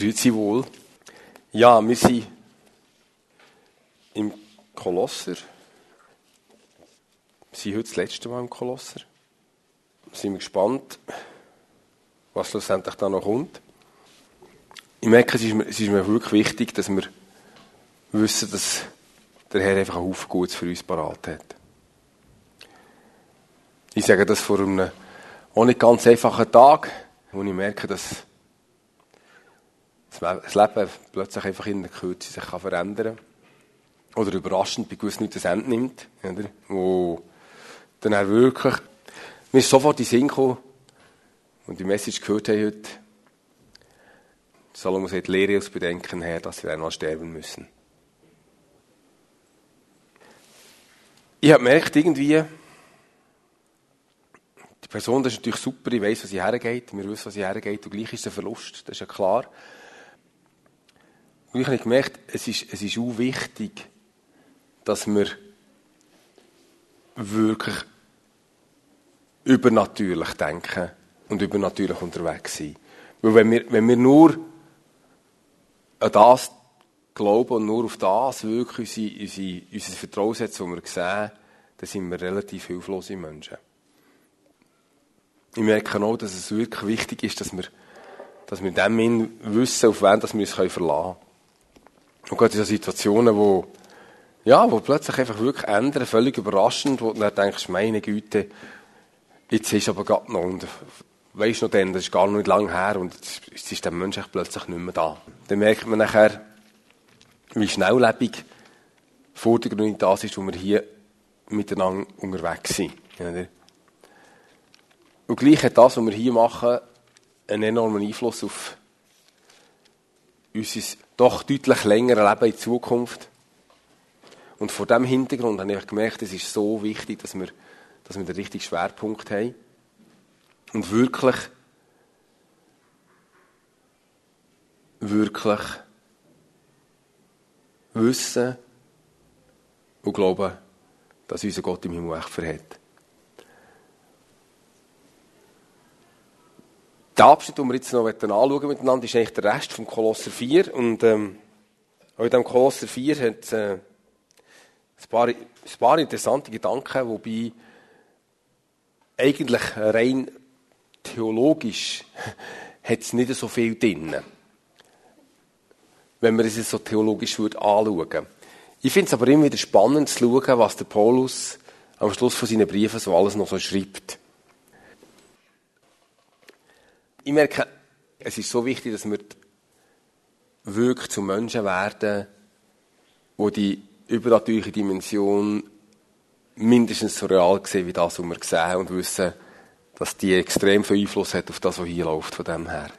Grüezi wohl. Ja, wir sind im Kolosser. Wir sind heute das letzte Mal im Kolosser. Sind wir gespannt, was schlussendlich da noch kommt. Ich merke, es ist mir wirklich wichtig, dass wir wissen, dass der Herr einfach einen Haufen Gutes für uns parat hat. Ich sage das vor einem auch nicht ganz einfachen Tag, wo ich merke, dass das Leben plötzlich einfach in der Kürze sich verändern kann. Oder überraschend bei gewissen Leuten das Ende nimmt. Oder? Wo dann auch wirklich, mir ist sofort in den Sinn gekommen und die Message gehört haben heute, Salomo sagt, lehre aus Bedenken her, dass wir einmal sterben müssen. Ich habe gemerkt, irgendwie, die Person, das ist natürlich super, ich weiss, wo sie hergeht, wir wissen, wo sie hergeht, und gleich ist es ein Verlust, das ist ja klar. Und ich habe gemerkt, es ist auch wichtig, dass wir wirklich übernatürlich denken und übernatürlich unterwegs sind. Weil wenn wir nur an das glauben und nur auf das wirklich unser Vertrauen setzen, was wir sehen, dann sind wir relativ hilflose Menschen. Ich merke auch, dass es wirklich wichtig ist, dass wir in dem Sinn wissen, auf wen wir uns verlassen können. Und gerade in so Situationen, wo plötzlich einfach wirklich ändern, völlig überraschend, wo du dann denkst, meine Güte, jetzt ist aber gerade noch, und weisst noch denn, das ist gar noch nicht lange her, und jetzt ist der Mensch plötzlich nicht mehr da. Dann merkt man nachher, wie schnelllebig vordergründig das ist, wo wir hier miteinander unterwegs sind. Und gleich hat das, was wir hier machen, einen enormen Einfluss auf unser doch deutlich längeres Leben in Zukunft. Und vor diesem Hintergrund habe ich gemerkt, es ist so wichtig, dass wir den richtigen Schwerpunkt haben und wirklich wissen und glauben, dass unser Gott im Himmel echt verhält. Der Abschnitt, den wir jetzt noch anschauen miteinander, ist eigentlich der Rest vom Kolosser 4. Und auch in diesem Kolosser 4 hat es ein paar interessante Gedanken, wobei eigentlich rein theologisch hat es nicht so viel drin, wenn man es so theologisch anschauen würde. Ich finde es aber immer wieder spannend zu schauen, was der Paulus am Schluss von seinen Briefen so alles noch so schreibt. Ich merke, es ist so wichtig, dass wir wirklich zu Menschen werden, die die übernatürliche Dimension mindestens so real sehen, wie das, was wir sehen, und wissen, dass die extrem viel Einfluss hat auf das, was hier läuft, von dem her.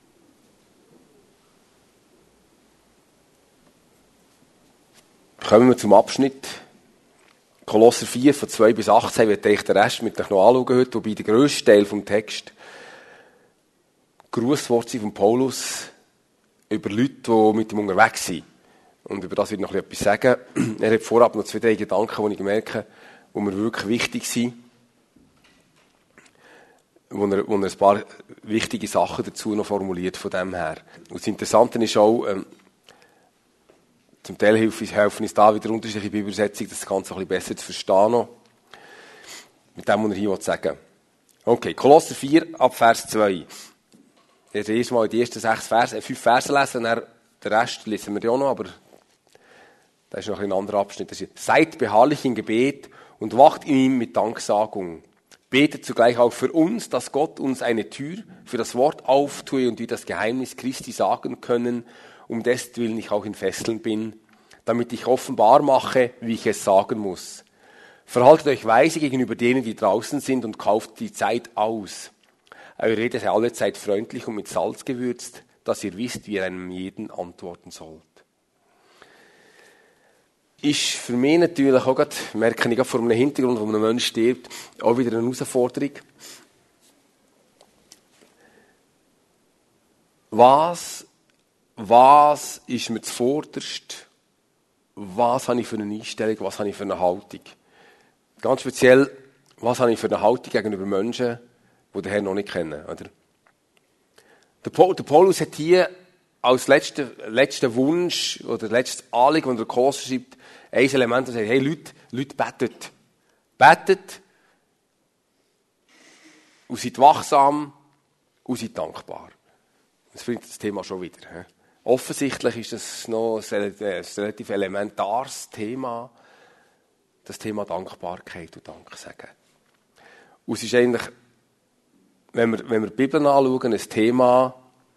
Kommen wir zum Abschnitt. Kolosser 4, von 2 bis 18, werde ich den Rest mit euch noch anschauen heute, wobei der grösste Teil vom Text Grußworte von Paulus über Leute, die mit ihm unterwegs sind. Und über das will ich noch etwas sagen. Er hat vorab noch 2, 3 Gedanken, die ich merke, die mir wirklich wichtig sind. Wo er ein paar wichtige Sachen dazu noch formuliert von dem her. Und das Interessante ist auch, zum Teil helfen uns da wieder unterschiedliche Bibelübersetzungen, das Ganze ein bisschen besser zu verstehen noch. Mit dem, was er hier sagen will. Okay, Kolosser 4, ab Vers 2. Jetzt erst mal die ersten 5 Verse lesen, und dann den Rest lesen wir ja auch noch, aber das ist noch ein anderer Abschnitt. Das ist, seid beharrlich im Gebet und wacht in ihm mit Danksagung. Betet zugleich auch für uns, dass Gott uns eine Tür für das Wort auftue und wir das Geheimnis Christi sagen können, um deswillen ich auch in Fesseln bin, damit ich offenbar mache, wie ich es sagen muss. Verhaltet euch weise gegenüber denen, die draußen sind, und kauft die Zeit aus. Eure Rede sei allezeit freundlich und mit Salz gewürzt, dass ihr wisst, wie ihr einem jeden antworten sollt. Ist für mich natürlich auch gerade, merke ich vor einem Hintergrund, wo ein Mensch stirbt, auch wieder eine Herausforderung. Was ist mir zuvorderst? Was habe ich für eine Einstellung? Was habe ich für eine Haltung? Ganz speziell, was habe ich für eine Haltung gegenüber Menschen, die den Herrn noch nicht kennen? Oder? Der Paulus hat hier als letzter Wunsch oder letztes Anliegen, das der Kloster schreibt, ein Element, das sagt, hey Leute, betet. Betet und seid wachsam und seid dankbar. Das bringt das Thema schon wieder. He? Offensichtlich ist das noch ein relativ elementares Thema, das Thema Dankbarkeit und Danksagen. Und es ist eigentlich, wenn wir die Bibel anschauen, ein Thema,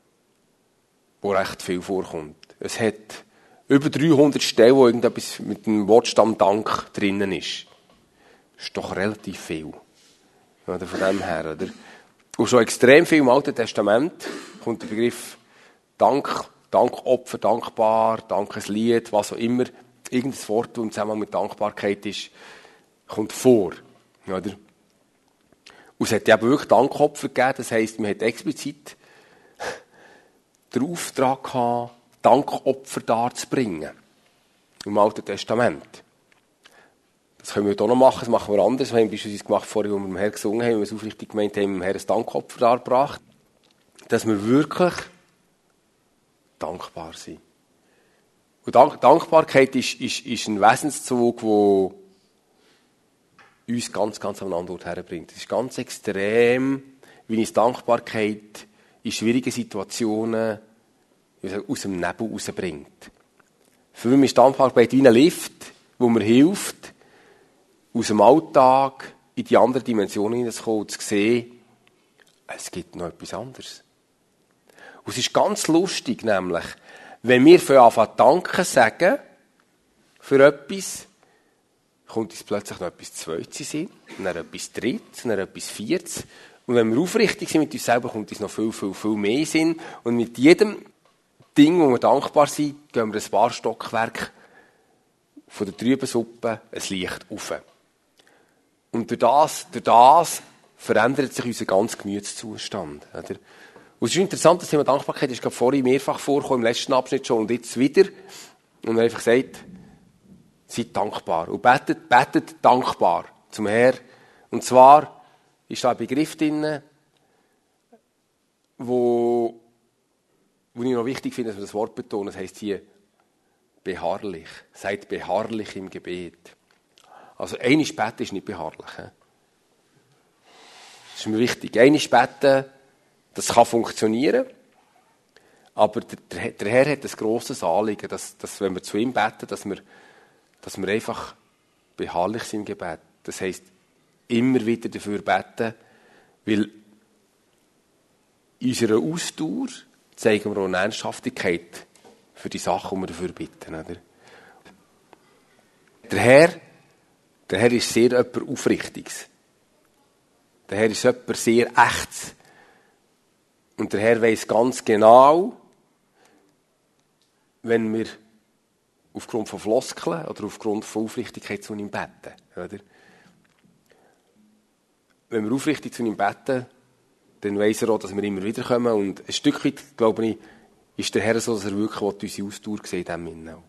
das recht viel vorkommt. Es hat über 300 Stellen, wo irgendetwas mit dem Wortstamm Dank drinnen ist. Das ist doch relativ viel. Oder von dem her, oder? Und schon extrem viel im Alten Testament kommt der Begriff Dank, Dankopfer, dankbar, Dankeslied, was auch immer. Irgendein Wort, das im Zusammenhang mit Dankbarkeit ist, kommt vor. Oder? Und es hat ja wirklich Dankopfer gegeben. Das heisst, man hat explizit den Auftrag gehabt, Dankopfer darzubringen. Im Alten Testament. Das können wir hier noch machen, das machen wir anders. Wir haben beispielsweise gemacht, vorher, als wir dem Herrn gesungen haben, wenn wir es aufrichtig gemeint haben, dem Herrn ein Dankopfer dargebracht. Dass wir wirklich dankbar sind. Und Dankbarkeit ist ein Wesenszug, der uns ganz, ganz an einen Ort herbringt. Es ist ganz extrem, wie uns Dankbarkeit in schwierigen Situationen aus dem Nebel rausbringt. Für mich ist Dankbarkeit wie ein Lift, wo mir hilft, aus dem Alltag in die andere Dimension hineinzukommen und zu sehen, es gibt noch etwas anderes. Und es ist ganz lustig, nämlich, wenn wir anfangen Danke sagen für etwas, kommt uns plötzlich noch etwas Zweites in, dann etwas Drittes, dann etwas Viertes. Und wenn wir aufrichtig sind mit uns selber, kommt uns noch viel, viel, viel mehr Sinn. Und mit jedem Ding, wo wir dankbar sind, gehen wir ein paar Stockwerke von der Trübensuppe ein Licht auf. Und durch das verändert sich unser ganzer Gemütszustand. Oder? Und es ist interessant, das Thema Dankbarkeit ist gerade vorhin mehrfach vorgekommen, im letzten Abschnitt schon und jetzt wieder. Und er einfach sagt, seid dankbar. Und betet dankbar zum Herrn. Und zwar ist da ein Begriff drin, wo ich noch wichtig finde, dass wir das Wort betonen. Das heisst hier beharrlich. Seid beharrlich im Gebet. Also einmal beten ist nicht beharrlich. Das ist mir wichtig. Einmal beten, das kann funktionieren. Aber der Herr hat ein grosses Anliegen, dass wenn wir zu ihm beten, dass wir einfach beharrlich sind im Gebet. Das heisst, immer wieder dafür beten, weil in unserer Ausdauer zeigen wir auch eine Ernsthaftigkeit für die Sachen, die wir dafür bitten. Oder? Der Herr ist sehr jemand Aufrichtiges. Der Herr ist jemand sehr Echtes. Und der Herr weiss ganz genau, wenn wir aufgrund von Floskeln oder aufgrund von Aufrichtigkeit zu ihm beten. Oder? Wenn wir aufrichtig zu ihm beten, dann weiss er auch, dass wir immer wieder kommen. Und ein Stück weit, glaube ich, ist der Herr so, dass er wirklich unsere Ausdauer sieht in diesem Sinne.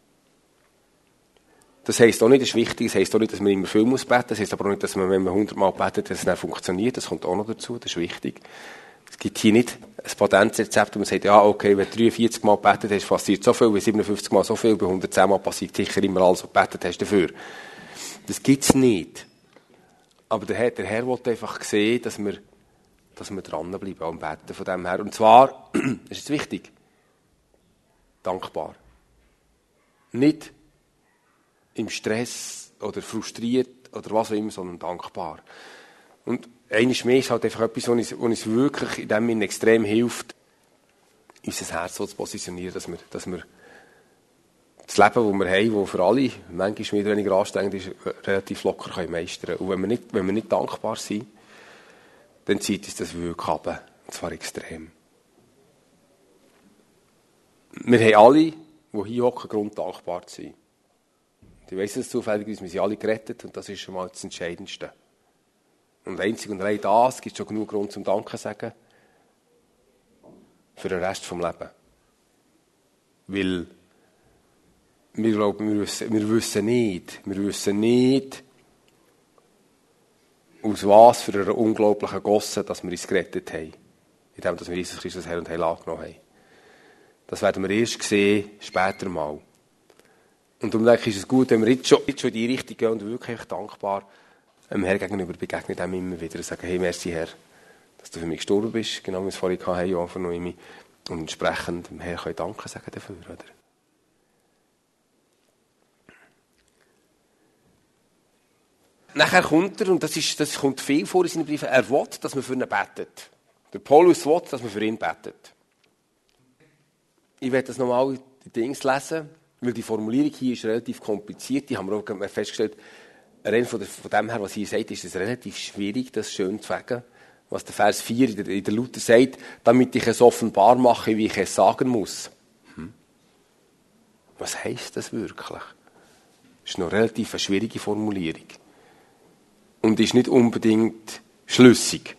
Das heisst auch nicht, das ist wichtig, das heisst auch nicht, dass man immer viel beten muss. Das heisst aber auch nicht, dass man, wenn man 100 Mal betet, dass es dann funktioniert. Das kommt auch noch dazu, das ist wichtig. Es gibt hier nicht ein Patentrezept, wo man sagt, ja, okay, wenn du 43 Mal betet hast, passiert so viel, bei 57 Mal so viel, bei 110 Mal passiert sicher immer alles, was du betet hast dafür. Das gibt es nicht. Aber der Herr will einfach sehen, dass wir dranbleiben am Beten von dem her. Und zwar, das ist wichtig, dankbar. Nicht im Stress oder frustriert oder was auch immer, sondern dankbar. Und eines mehr ist halt einfach etwas, was uns wirklich in dem Sinne extrem hilft, unser Herz so zu positionieren, dass wir das Leben, das wir haben, das für alle manchmal mehr oder weniger anstrengend ist, relativ locker meistern können. Und wenn wir nicht dankbar sind, dann zieht uns das wirklich runter. Und zwar extrem. Wir haben alle, die hier hocken, Grund dankbar zu sein. Ich weiss es zufällig, wir sind alle gerettet und das ist schon mal das Entscheidendste. Und einzig und allein das gibt schon genug Grund zum Danken sagen für den Rest des Lebens. Weil wir glauben, wir wissen nicht, aus was für einer unglaublichen Gosse, dass wir uns gerettet haben. Indem, dass wir Jesus Christus Herr und Heil angenommen haben. das werden wir erst sehen, später mal. Und darum denke ich, ist es gut, wenn wir jetzt schon in die Richtung gehen und wirklich dankbar dem Herrn gegenüber begegnen, dem immer wieder und sagen, hey, merci Herr, dass du für mich gestorben bist, genau wie wir es vorhin hatten, ja, für Noemi. Und entsprechend dem Herrn können Danke sagen dafür, oder? Nachher kommt er, und das kommt viel vor in seinen Briefen, er will, dass man für ihn betet. Der Paulus will, dass man für ihn betet. Ich werde das nochmal die Dings lesen, weil die Formulierung hier ist relativ kompliziert. Die haben wir auch festgestellt, rein von dem her, was hier sagt, ist es relativ schwierig, das schön zu sagen. Was der Vers 4 in der Luther sagt, damit ich es offenbar mache, wie ich es sagen muss. Was heisst das wirklich? Das ist noch relativ eine schwierige Formulierung. Und ist nicht unbedingt schlüssig.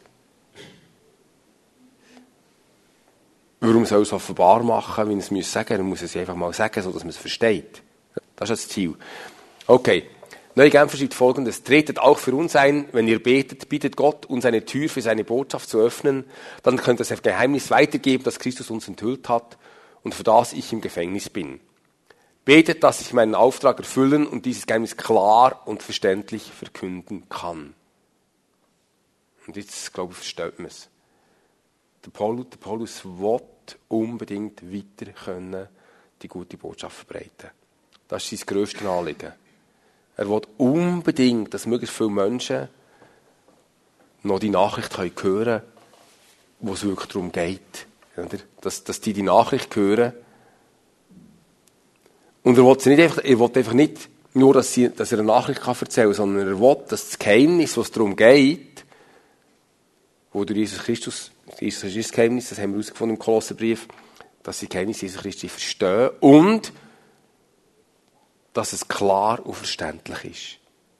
Warum soll es offenbar machen, wie er es sagen muss? Er muss es einfach mal sagen, sodass man es versteht. Das ist das Ziel. Okay. Neue Genfer schreibt Folgendes: Tretet auch für uns ein, wenn ihr betet, bittet Gott, uns eine Tür für seine Botschaft zu öffnen. Dann könnt ihr das Geheimnis weitergeben, das Christus uns enthüllt hat und für das ich im Gefängnis bin. Betet, dass ich meinen Auftrag erfüllen und dieses Geheimnis klar und verständlich verkünden kann. Und jetzt, glaube ich, versteht man es. Der Paulus will unbedingt weiter können die gute Botschaft verbreiten. Das ist sein grösstes Anliegen. Er will unbedingt, dass möglichst viele Menschen noch die Nachricht hören können, wo es wirklich darum geht. Dass die Nachricht hören. Und er will einfach nicht nur, dass er eine Nachricht erzählen kann, sondern er will, dass das Geheimnis, was darum geht, wo durch Jesus Christus ist das Geheimnis, das haben wir herausgefunden im Kolosserbrief, dass sie das Geheimnis Jesus Christi verstehen und dass es klar und verständlich ist.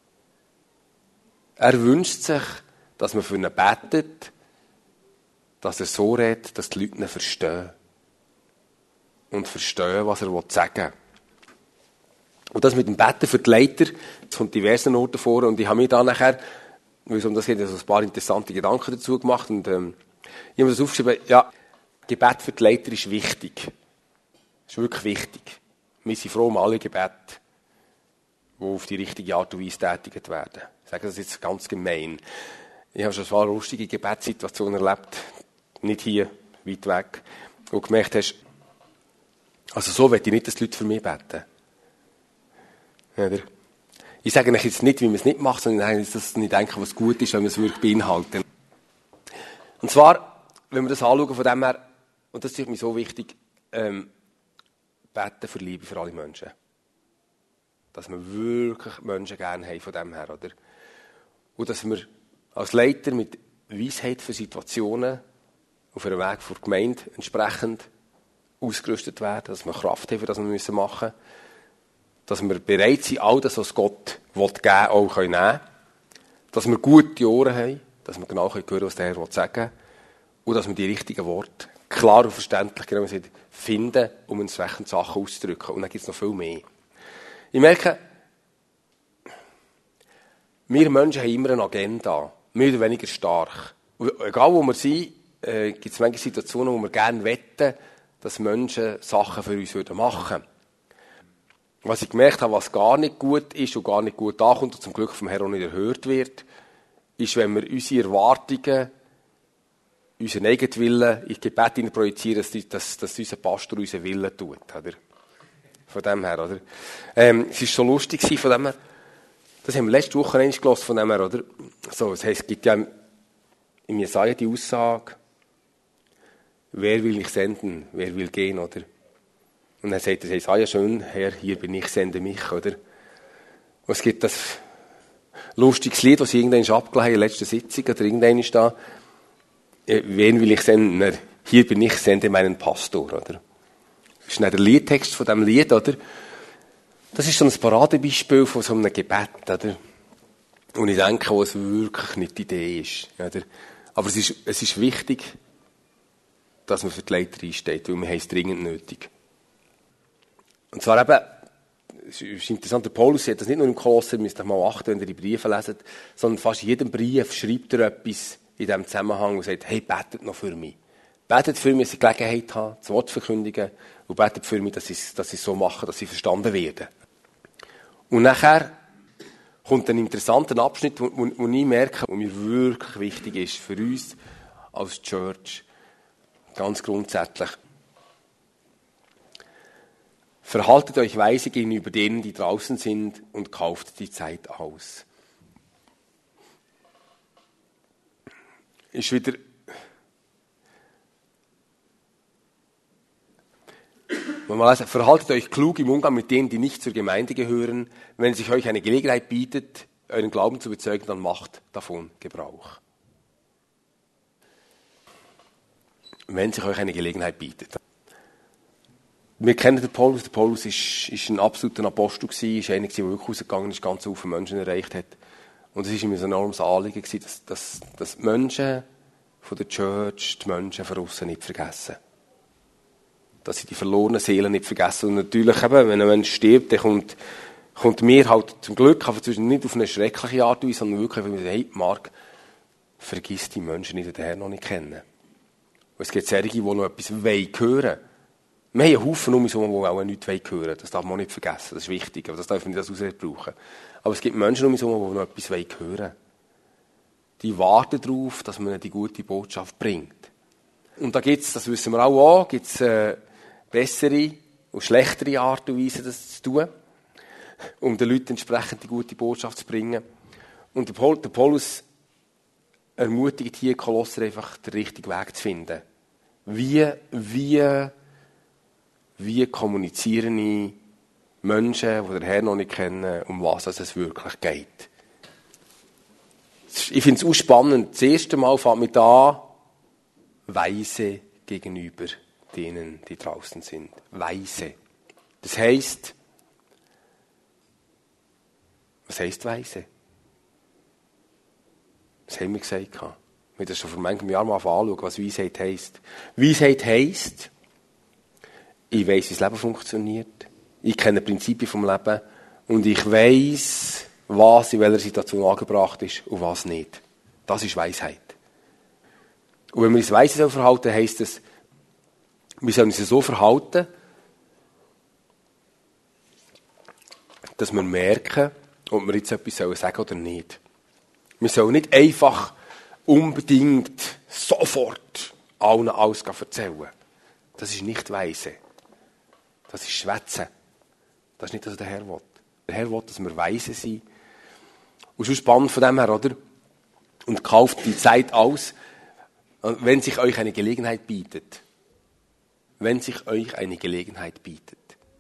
Er wünscht sich, dass man für ihn betet, dass er so redet, dass die Leute ihn verstehen. Und verstehen, was er sagen will. Und das mit dem Betten für die Leiter, das kommt diversen Orten vor. Und ich habe mir da nachher, weil es um das geht, also ein paar interessante Gedanken dazu gemacht. Und ich habe mir das aufgeschrieben, ja, Gebet für die Leiter ist wichtig. Ist wirklich wichtig. Wir sind froh um alle Gebete, die auf die richtige Art und Weise tätigt werden. Ich sage das jetzt ganz gemein. Ich habe schon ein paar lustige Gebetssituationen erlebt, nicht hier, weit weg, wo du gemerkt hast, also so will ich nicht, dass die Leute für mich beten. Oder? Ich sage euch jetzt nicht, wie man es nicht macht, sondern dass ich denke, was gut ist, wenn man es wirklich beinhaltet. Und zwar, wenn wir das anschauen von dem her, und das ist mir so wichtig, beten für Liebe für alle Menschen. Dass wir wirklich Menschen gerne haben von dem her, oder? Und dass wir als Leiter mit Weisheit für Situationen auf einem Weg vor der Gemeinde entsprechend ausgerüstet werden, dass wir Kraft haben, für das wir machen müssen. Dass wir bereit sind, all das, was Gott geben will, auch nehmen können. Dass wir gute Ohren haben, dass wir genau hören können, was der Herr sagen will. Und dass wir die richtigen Worte klar und verständlich genau finden, um entsprechend Sachen auszudrücken. Und dann gibt es noch viel mehr. Ich merke, wir Menschen haben immer eine Agenda, mehr oder weniger stark. Und egal wo wir sind, gibt es manche Situationen, wo wir gerne wetten, dass Menschen Sachen für uns machen würden. Was ich gemerkt habe, was gar nicht gut ist und gar nicht gut ankommt und zum Glück vom Herrn auch nicht erhört wird, ist, wenn wir unsere Erwartungen, unseren eigenen Willen in die Gebete projizieren, dass unser Pastor unseren Willen tut. Oder? Von dem her, oder? Es war so lustig von dem her. Das haben wir letzte Woche gelesen, von dem her, oder? So, das heisst, es gibt ja in Jesaja die Aussage, wer will ich senden, wer will gehen, oder? Und dann sagt er, Jesaja schön, Herr, hier bin ich, sende mich, oder? Und es gibt das lustiges Lied, das sie irgendwann abgelesen haben, in der letzten Sitzung, oder irgendwann ist da, wen will ich senden? Hier bin ich, sende meinen Pastor, oder? Das ist dann der Liedtext von diesem Lied, oder? Das ist so ein Paradebeispiel von so einem Gebet, oder? Und ich denke, wo es wirklich nicht die Idee ist, oder? Aber es ist wichtig, dass man für die Leiter einsteht, weil wir haben es dringend nötig. Und zwar eben, es ist interessant, der Paulus hat das nicht nur im Kolosser, ihr müsst euch mal achten, wenn ihr die Briefe leset, sondern fast in jedem Brief schreibt er etwas in diesem Zusammenhang und sagt, hey, betet noch für mich. Betet für mich, dass ich Gelegenheit habe, das Wort zu verkündigen und betet für mich, dass ich es so mache, dass ich verstanden werde. Und nachher kommt ein interessanter Abschnitt, wo ich merke, wo mir wirklich wichtig ist für uns als Church, ganz grundsätzlich. Verhaltet euch weise gegenüber denen, die draußen sind, und kauft die Zeit aus. Ist wieder verhaltet euch klug im Umgang mit denen, die nicht zur Gemeinde gehören. Wenn sich euch eine Gelegenheit bietet, euren Glauben zu bezeugen, dann macht davon Gebrauch. Wenn sich euch eine Gelegenheit bietet. Wir kennen den Paulus. Der Paulus ist ein absoluter Apostel gewesen, ist einer, der wirklich rausgegangen ist, ganz viele Menschen erreicht hat. Und es war ihm ein enormes Anliegen gewesen, dass die Menschen von der Church, die Menschen von aussen nicht vergessen. Dass sie die verlorenen Seelen nicht vergessen. Und natürlich eben, wenn ein Mensch stirbt, dann kommt mir halt zum Glück, aber nicht auf eine schreckliche Art und Weise, sondern wirklich, wenn wir sagen, hey, Marc, vergiss die Menschen nicht, die den Herrn noch nicht kennen. Und es gibt solche, die noch etwas hören wollen. Wir haben einen Haufen um uns herum, die auch nichts hören wollen. Das darf man nicht vergessen, das ist wichtig, aber das darf man nicht als Ausrede brauchen. Aber es gibt Menschen um uns herum, die noch etwas hören wollen. Die warten darauf, dass man ihnen die gute Botschaft bringt. Und da gibt es, das wissen wir auch, gibt's bessere und schlechtere Art und Weise, das zu tun, um den Leuten entsprechend die gute Botschaft zu bringen. Und der Paulus ermutigt hier Kolosser einfach, den richtigen Weg zu finden. Wie kommuniziere ich Menschen, die den Herrn noch nicht kennen, um was es wirklich geht? Ich finde es auch spannend. Das erste Mal fängt mit an, weise gegenüber denen, die draußen sind. Weise. Das heisst, was heisst weise? Das haben wir gesagt. Wir haben das schon vor manchem Jahr mal anschauen, was Weisheit heisst. Weisheit heisst, ich weiss, wie das Leben funktioniert. Ich kenne die Prinzipien vom Leben. Und ich weiss, was in welcher Situation angebracht ist und was nicht. Das ist Weisheit. Und wenn wir uns weise verhalten, heisst es, wir sollen uns so verhalten, dass wir merken, ob wir jetzt etwas sagen sollen oder nicht. Wir sollen nicht einfach unbedingt sofort allen alles erzählen. Das ist nicht weise. Das ist Schwätzen. Das ist nicht, was der Herr will. Der Herr will, dass wir weise sind. Und schon spannend von dem her, oder? Und kauft die Zeit aus, wenn sich euch eine Gelegenheit bietet. Wenn sich euch eine Gelegenheit bietet.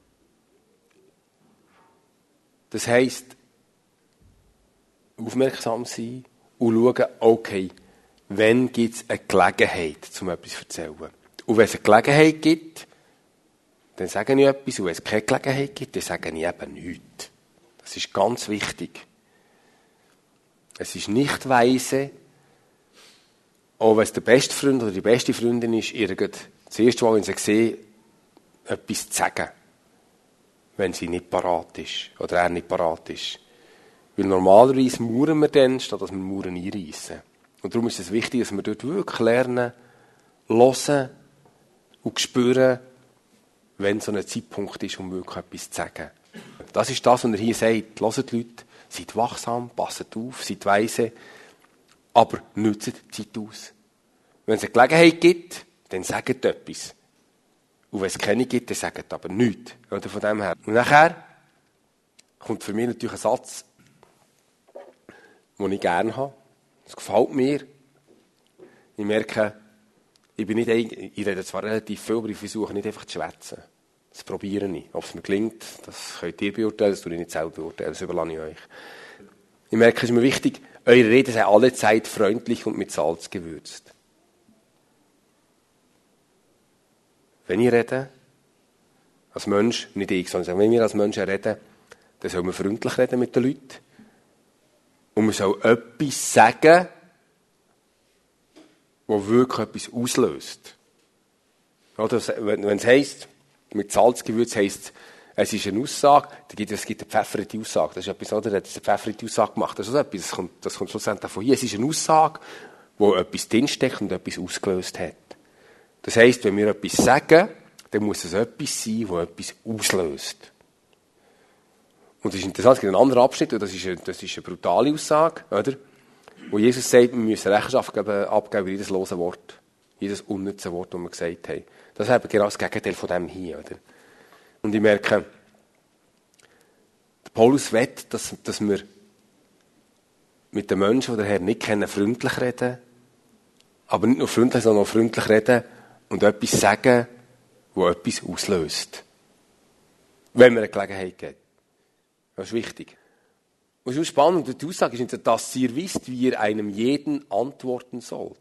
Das heisst, aufmerksam sein und schauen, okay, wann gibt es eine Gelegenheit, um etwas zu erzählen. Und wenn es eine Gelegenheit gibt, dann sage ich etwas. Und wenn es keine Gelegenheit gibt, dann sage ich eben nichts. Das ist ganz wichtig. Es ist nicht weise, auch wenn es der beste Freund oder die beste Freundin ist, das erste Mal, wenn sie sehen, etwas zu sagen. Wenn sie nicht parat ist oder er nicht parat ist. Weil normalerweise mauern wir dann, statt dass wir Mauern einreissen. Und darum ist es wichtig, dass wir dort wirklich lernen, hören und spüren, wenn so ein Zeitpunkt ist, um wirklich etwas zu sagen. Das ist das, was er hier sagt. Hört die Leute, seid wachsam, passt auf, seid weise, aber nutzt die Zeit aus. Wenn es eine Gelegenheit gibt, dann sagt etwas. Und wenn es keine gibt, dann sagt aber nichts. Oder von dem her. Und nachher kommt für mich natürlich ein Satz, den ich gerne habe. Das gefällt mir. Ich merke, ich rede zwar relativ viel, aber ich versuche nicht einfach zu schwätzen. Das probiere ich. Ob es mir gelingt, das könnt ihr beurteilen, das tue ich nicht selber beurteilen, das überlasse ich euch. Ich merke, es ist mir wichtig, eure Reden sei alle Zeit freundlich und mit Salz gewürzt. Wenn ich rede, als Mensch, nicht ich, sondern wenn wir als Menschen reden, dann soll man freundlich reden mit den Leuten. Und man soll etwas sagen, das wirklich etwas auslöst. Oder wenn es heisst, mit Salzgewürz heisst, es ist eine Aussage, es gibt eine pfefferte Aussage. Das ist etwas, oder? Er hat eine pfefferte Aussage gemacht. Das ist etwas, das kommt schlussendlich davon hier. Es ist eine Aussage, wo etwas drinsteckt und etwas ausgelöst hat. Das heisst, wenn wir etwas sagen, dann muss es etwas sein, das etwas auslöst. Und das ist interessant, es gibt einen anderen Abschnitt, und das ist eine brutale Aussage, oder? Wo Jesus sagt, wir müssen Rechenschaft abgeben über jedes lose Wort, jedes unnütze Wort, das wir gesagt haben. Das ist eben genau das Gegenteil von dem hier, oder? Und ich merke, Paulus will, dass wir mit den Menschen, die den Herrn nicht kennen, freundlich reden, aber nicht nur freundlich, sondern auch freundlich reden und etwas sagen, das etwas auslöst. Wenn man eine Gelegenheit hat. Das ist wichtig. Und schon spannend, die Aussage ist, dass ihr wisst, wie ihr einem jeden antworten sollt.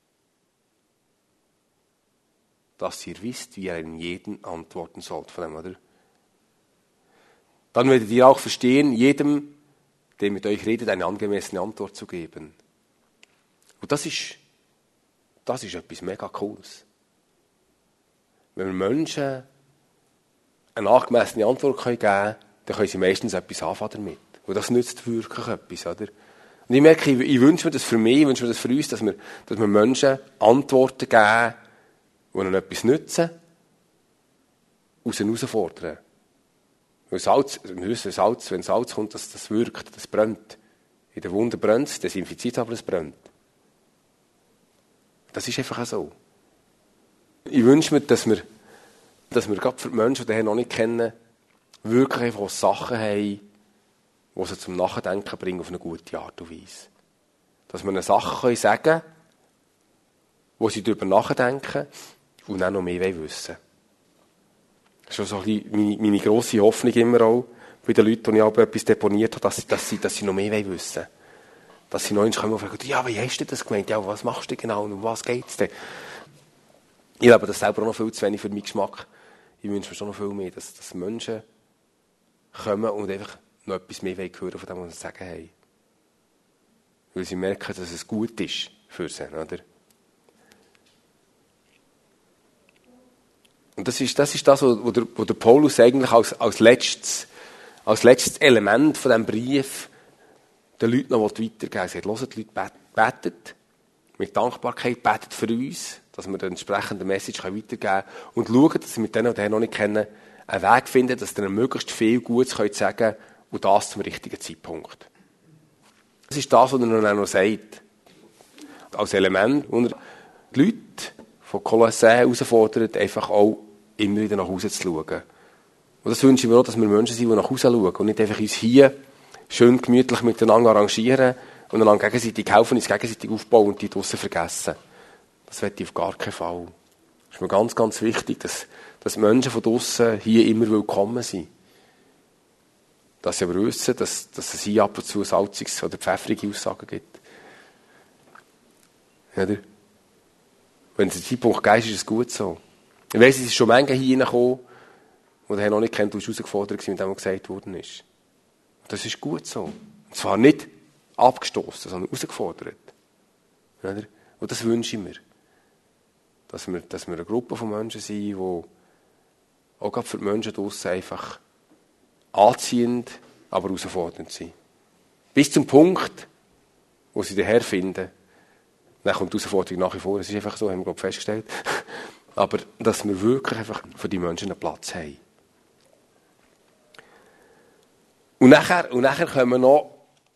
Dass ihr wisst, wie ihr einem jeden antworten sollt. Von dem, oder? Dann werdet ihr auch verstehen, jedem, der mit euch redet, eine angemessene Antwort zu geben. Und das ist etwas mega Cooles. Wenn wir Menschen eine angemessene Antwort geben können, dann können sie meistens etwas anfangen damit. Und das nützt wirklich etwas, oder? Und ich merke, ich wünsche mir das für mich, ich wünsche mir das für uns, dass wir Menschen Antworten geben, die ihnen etwas nützen, aus ihnen herausfordern. Weil Salz, wir wissen, wenn Salz kommt, das wirkt, das brennt. In der Wunde brennt es, desinfiziert, aber es brennt. Das ist einfach so. Ich wünsche mir, dass wir gerade für die Menschen, die den Herrn noch nicht kennen, wirklich einfach Sachen haben, die sie zum Nachdenken bringen auf eine gute Art und Weise. Dass wir ihnen Sachen sagen können, wo sie darüber nachdenken und dann noch mehr wissen wollen. Das ist so ein bisschen meine grosse Hoffnung immer auch bei den Leuten, die ich auch etwas deponiert habe, dass sie noch mehr wissen wollen. Dass sie noch einmal kommen und fragen, ja, wie hast du das gemeint? Ja, was machst du genau und um was geht es denn? Ich glaube, das selber auch noch viel zu wenig für meinen Geschmack. Ich wünsche mir schon noch viel mehr, dass Menschen kommen und einfach noch etwas mehr hören von dem, was sie sagen haben. Weil sie merken, dass es gut ist für sie, oder? Und das ist das, was der Paulus eigentlich als letztes Element von diesem Brief den Leuten noch weitergeben will. Er sagt, hört, die Leute, betet mit Dankbarkeit, betet für uns, dass wir den entsprechenden Message weitergeben können und schaut, dass sie mit denen, die noch nicht kennen, einen Weg finden, dass sie ihnen möglichst viel Gutes sagen können und das zum richtigen Zeitpunkt. Das ist das, was er noch sagt. Als Element, wo er die Leute von Kolossä herausfordert, einfach auch immer wieder nach Hause zu schauen. Und das wünsche ich mir auch, dass wir Menschen sind, die nach Hause schauen und nicht einfach uns hier schön gemütlich miteinander arrangieren und einander gegenseitig helfen, uns gegenseitig aufbauen und die draussen vergessen. Das will ich auf gar keinen Fall. Es ist mir ganz, ganz wichtig, dass Menschen von draussen hier immer willkommen sind. Dass sie aber wissen, dass es hier ab und zu salziges oder pfeffrige Aussagen gibt. Oder? Wenn es einen Zeitpunkt gibt, ist es gut so. Ich weiss, es ist schon manche hier reingekommen, die den noch nicht kennt, die herausgefordert waren, mit dem, was gesagt worden ist. Das ist gut so. Und zwar nicht abgestoßen, sondern herausgefordert. Oder? Und das wünsche ich mir. Dass wir eine Gruppe von Menschen sind, die auch gerade für die Menschen draussen einfach anziehend, aber herausfordernd sind. Bis zum Punkt, wo sie den Herrn finden. Dann kommt die Herausforderung nach wie vor. Es ist einfach so, haben wir, glaube ich, festgestellt. Aber dass wir wirklich einfach für die Menschen einen Platz haben. Und nachher kommen noch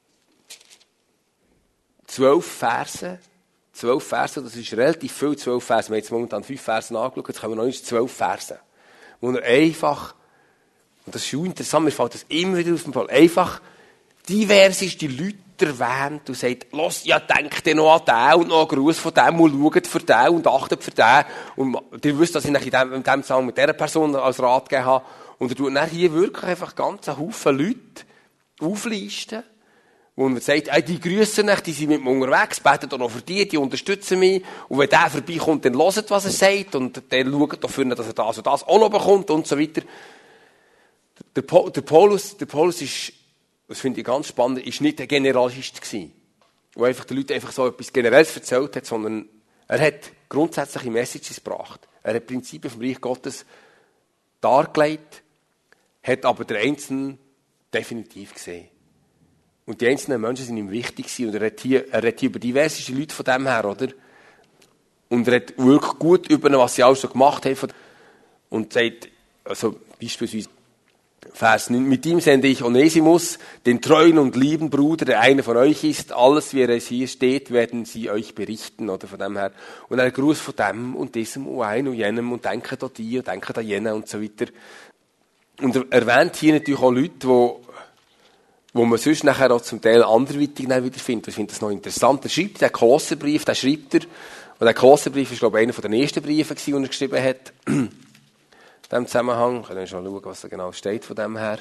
12 Verse. 12 Verse, das ist relativ viel, 12 Verse. Wir haben jetzt momentan 5 Verse angeschaut, jetzt kommen noch 12 Verse. Wo er einfach, und das ist schon interessant, mir fällt das immer wieder auf den Fall, einfach diverseste Leute erwähnt und sagt, los, ja, denkt ihr noch an den und noch einen Gruß von dem und schaut für den und achtet für den. Und ihr wisst, dass ich in dem Zusammenhang mit dieser Person als Rat gegeben habe. Und er tut dann hier wirklich einfach ganz einen Haufen Leute auflisten, wo man sagt, die grüßen euch, die sind mit mir unterwegs, beten auch noch für die unterstützen mich. Und wenn der vorbeikommt, dann hört, was er sagt und dann schaut dafür, dass er das und das auch noch bekommt und so weiter. Der Paulus ist, das finde ich ganz spannend, ist nicht ein Generalist gewesen, der einfach den Leuten einfach so etwas Generelles erzählt hat, sondern er hat grundsätzliche Messages gebracht. Er hat Prinzipien vom Reich Gottes dargelegt, hat aber den Einzelnen definitiv gesehen. Und die einzelnen Menschen sind ihm wichtig gewesen. Und er redet hier über diverse Leute von dem her, oder? Und er hat wirklich gut über was sie alles so gemacht haben. und sagt, also beispielsweise Vers 9, mit ihm sende ich Onesimus, den treuen und lieben Bruder, der einer von euch ist. Alles, wie es hier steht, werden sie euch berichten, oder von dem her. Und ein Gruß von dem und diesem und einem und jenem und denkt an die und denkt an jenen und so weiter. Und er erwähnt hier natürlich auch Leute, wo man sonst nachher auch zum Teil anderweitig wiederfindet. Ich finde das noch interessant. Er schreibt den Kolosserbrief, den schreibt er. Und der Kolosserbrief ist, glaube ich, einer der ersten Briefe, die er geschrieben hat. In diesem Zusammenhang. Können wir schon schauen, was da genau steht von dem her.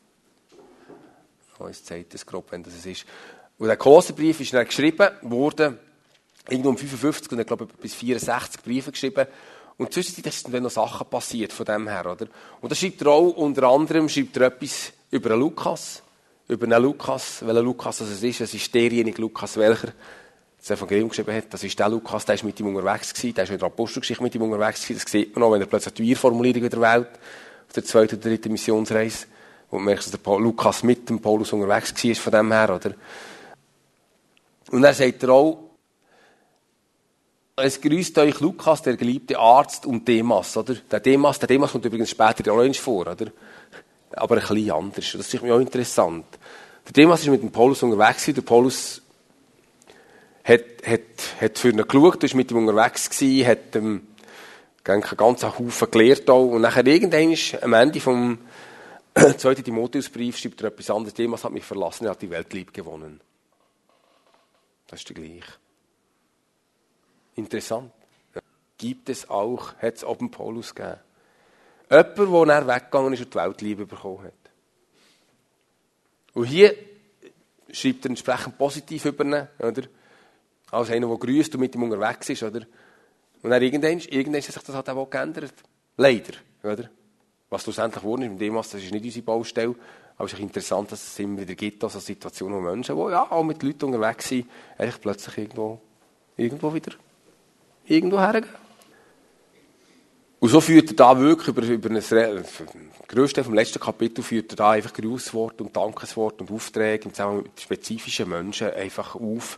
Oh, jetzt zeigt es grob, wenn das es ist. Und der Kolosserbrief ist dann geschrieben worden, irgendwo um 55 und ich glaube bis 64 Briefe geschrieben. Und zwischendurch sind dann noch Sachen passiert von dem her, oder? Und da schreibt er auch, unter anderem schreibt er etwas über einen Lukas. Über einen Lukas, welcher Lukas es ist. Es ist derjenige Lukas, welcher das Evangelium geschrieben hat. Das ist der Lukas, der ist mit ihm unterwegs gewesen. Der ist in der Apostelgeschichte mit ihm unterwegs gewesen. Das sieht man auch, wenn er plötzlich die Wir-Formulierung wieder wählt. Auf der 2. oder 3. Missionsreise. Wo man merkt, dass der Lukas mit dem Paulus unterwegs war von dem her, oder? Und dann sagt er auch, es grüßt euch Lukas, der geliebte Arzt, und Demas, oder? Der Demas kommt übrigens später auch noch vor, oder? Aber ein bisschen anders. Das ist mir auch interessant. Der Demas ist mit dem Paulus unterwegs gewesen. Der Paulus hat für ihn geschaut, ist mit ihm unterwegs gewesen, hat einen ganzen Haufen gelehrt auch. Und nachher irgendwann am Ende vom 2. Timotheusbrief schreibt er etwas anderes. Demas hat mich verlassen, er hat die Welt lieb gewonnen. Das ist der gleich. Interessant. Gibt es auch, hat es auch beim Paulus gegeben. Jemand, der nachher weggegangen ist und die Weltliebe bekommen hat. Und hier schreibt er entsprechend positiv über ihn, oder? Als einer, der grüßt und mit ihm unterwegs ist, oder? Und dann irgendwann hat sich das halt auch geändert. Leider, oder? Was schlussendlich geworden ist mit dem, das ist nicht unsere Baustelle. Aber es ist interessant, dass es immer wieder gibt, also Situationen, wo Menschen, die ja auch mit Leuten unterwegs sind, eigentlich plötzlich irgendwo wieder irgendwo hergehen. Und so führt er da wirklich über ein grösste vom letzten Kapitel führt er da einfach Grußwort und Dankeswort und Aufträge im Zusammenhang mit spezifischen Menschen einfach auf.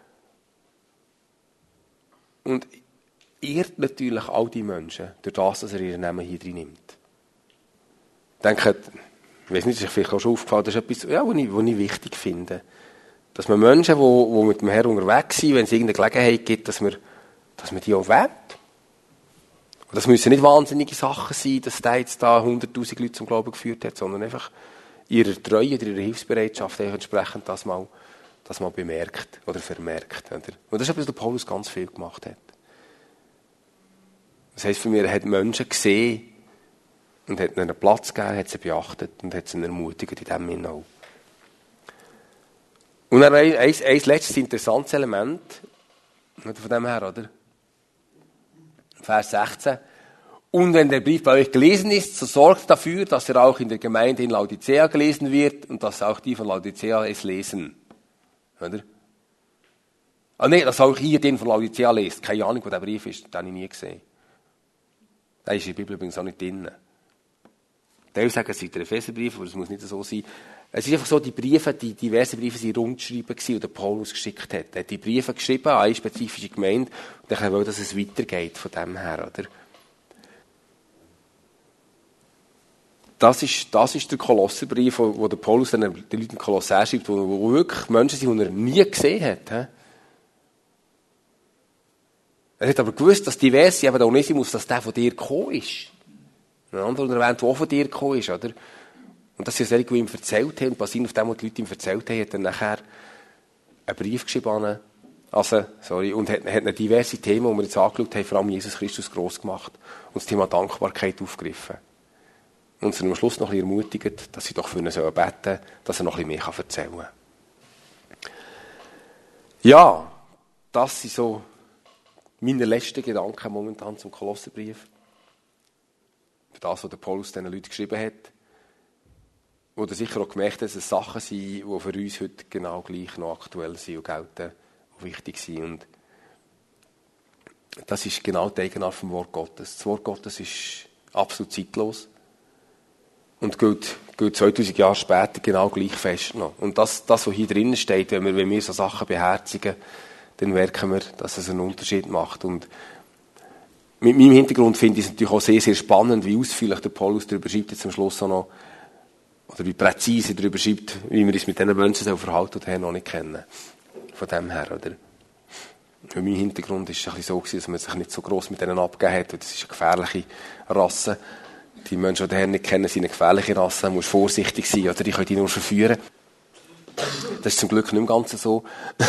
Und ehrt natürlich all die Menschen durch das, dass er ihren Namen hier drin nimmt. Ich denke, ich weiß nicht, ist euch vielleicht auch schon aufgefallen, das ist etwas, ja, was ich wichtig finde. Dass man Menschen, die mit dem Herrn unterwegs sind, wenn es irgendeine Gelegenheit gibt, dass man die auch wählt. Und das müssen nicht wahnsinnige Sachen sein, dass der jetzt da 100'000 Leute zum Glauben geführt hat, sondern einfach ihrer Treue, ihrer Hilfsbereitschaft entsprechend das mal bemerkt oder vermerkt. Oder? Und das ist etwas, was der Paulus ganz viel gemacht hat. Das heisst für mich, er hat Menschen gesehen und hat ihnen einen Platz gegeben, hat sie beachtet und hat sie ermutigt in dem Sinne auch. Und dann ein letztes interessantes Element von dem her, oder? Vers 16. Und wenn der Brief bei euch gelesen ist, so sorgt dafür, dass er auch in der Gemeinde in Laodicea gelesen wird und dass auch die von Laodicea es lesen. Oder? Ah nee, dass auch ihr den von Laodicea lest. Keine Ahnung, wo der Brief ist, den habe ich nie gesehen. Der ist in der Bibel übrigens auch nicht drin. Teil sagen, es sei der Epheserbrief, aber das muss nicht so sein. Es ist einfach so, die diversen Briefe sind rundgeschrieben gewesen, die der Paulus geschickt hat. Er hat die Briefe geschrieben an eine spezifische Gemeinde und dann will, dass es weitergeht von dem her, oder? Das ist der Kolosserbrief, wo der Paulus den Leuten in Kolossä schreibt, wo wirklich Menschen sind, die er nie gesehen hat. He? Er hat aber gewusst, dass diverse, eben der Onesimus, dass der von dir gekommen ist. Ein anderer erwähnt, der auch von dir gekommen ist, oder? Und das ist ja das, was ihm erzählt haben, basierend auf dem, was die Leute ihm erzählt haben, hat er nachher einen Brief geschrieben und hat ihnen diverse Themen, die wir jetzt angeschaut haben, vor allem Jesus Christus gross gemacht und das Thema Dankbarkeit aufgegriffen. Und sie am Schluss noch ein bisschen ermutigt, dass sie doch für ihn beten sollen, dass er noch ein bisschen mehr erzählen kann. Ja, das sind so meine letzten Gedanken momentan zum Kolosserbrief. Für das, was der Paulus diesen Leuten geschrieben hat. Wo er sicher auch gemerkt hat, dass es Sachen sind, die für uns heute genau gleich noch aktuell sind und gelten und wichtig sind. Und das ist genau die Eigenart vom Wort Gottes. Das Wort Gottes ist absolut zeitlos und gilt 2000 Jahre später genau gleich fest noch. Und das, was hier drinnen steht, wenn wir so Sachen beherzigen, dann merken wir, dass es einen Unterschied macht. Und mit meinem Hintergrund finde ich es natürlich auch sehr, sehr spannend, wie ausführlich der Paulus darüber schreibt, jetzt am Schluss auch noch, oder wie präzise darüber schreibt, wie wir uns mit diesen Menschen verhalten, die den Herrn noch nicht kennen. Von dem her, oder? Für mein Hintergrund war es ein bisschen so, dass man sich nicht so gross mit denen abgegeben hat, weil das ist eine gefährliche Rasse. Die Menschen, die den Herrn nicht kennen, sind eine gefährliche Rasse, man muss vorsichtig sein, oder die können dich nur verführen. Das ist zum Glück nicht im Ganzen so.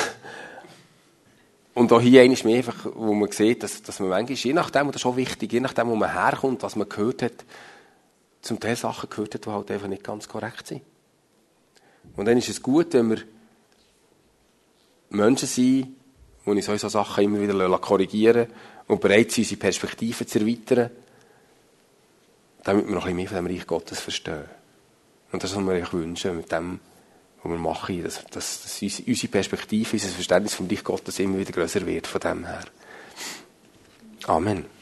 Und auch hier einmal mehr einfach, wo man sieht, dass man manchmal, je nachdem, und das ist auch wichtig, je nachdem, wo man herkommt, was man gehört hat, zum Teil Sachen gehört hat, die halt einfach nicht ganz korrekt sind. Und dann ist es gut, wenn wir Menschen sind, die uns solche Sachen immer wieder korrigieren lassen und bereit sind, unsere Perspektiven zu erweitern, damit wir noch ein bisschen mehr von dem Reich Gottes verstehen. Und das, was wir euch wünschen, mit dem, was wir machen, dass unsere Perspektive, unser Verständnis vom Reich Gottes immer wieder grösser wird von dem her. Amen.